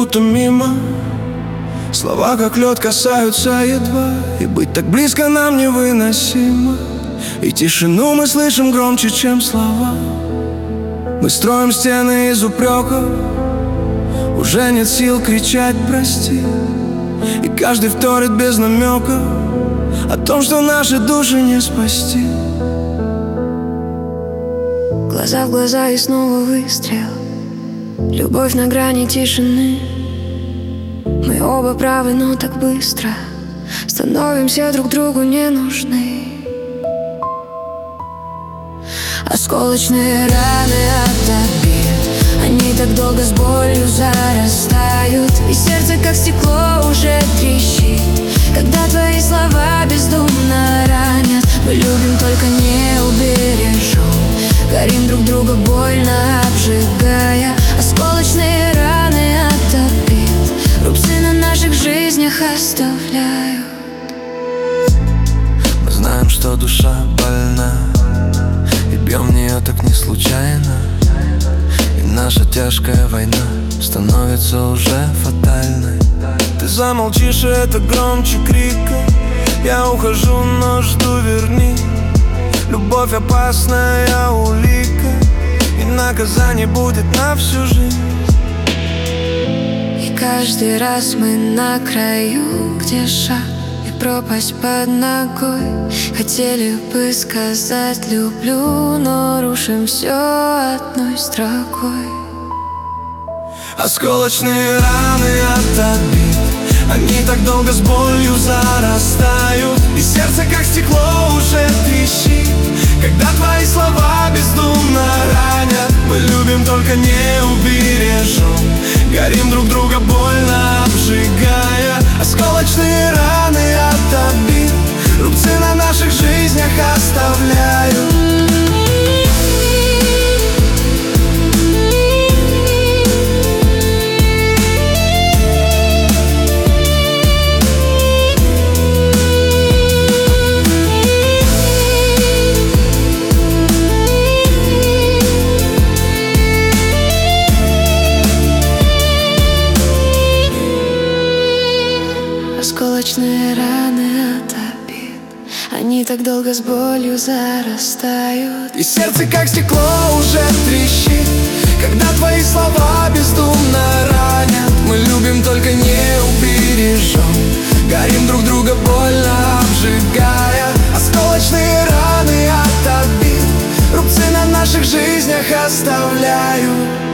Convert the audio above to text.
будто мимо. Слова как лед касаются едва, и быть так близко нам невыносимо. И тишину мы слышим громче, чем слова. Мы строим стены из упреков, уже нет сил кричать «прости». И каждый вторит без намека о том, что наши души не спасти. Глаза в глаза и снова выстрел. Любовь на грани тишины. Мы оба правы, но так быстро становимся друг другу не нужны. Осколочные раны от обид, они так долго с болью зарастают. И сердце, как стекло, уже трещит, когда твои слова бездумно ранят. Мы любим, только не убережем, горим друг друга, больно обжигая. Осколочные раны от обид, рубцы на наших жизнях оставляют. Мы знаем, что душа больна, и бьем в нее так не случайно. И наша тяжкая война становится уже фатальной. Ты замолчишь, и это громче крика. Я ухожу, но жду, верни. Любовь опасная улика, и наказание будет на всю жизнь. И каждый раз мы на краю, где шаг и пропасть под ногой. Хотели бы сказать люблю, но рушим все одной строкой. Осколочные раны от обид, они так долго с болью зарастают. И сердце, как стекло, уже трещит, когда твои слова бездумно ранят. Мы любим, только не убережем, горим друг друга, больно обжигая. Осколочные раны от обид, рубцы на наших жизнях оставляют. Осколочные раны от обид, они так долго с болью зарастают. И сердце, как стекло, уже трещит, когда твои слова бездумно ранят. Мы любим, только не убережем, горим друг друга, больно обжигая. Осколочные раны от обид, рубцы на наших жизнях оставляют.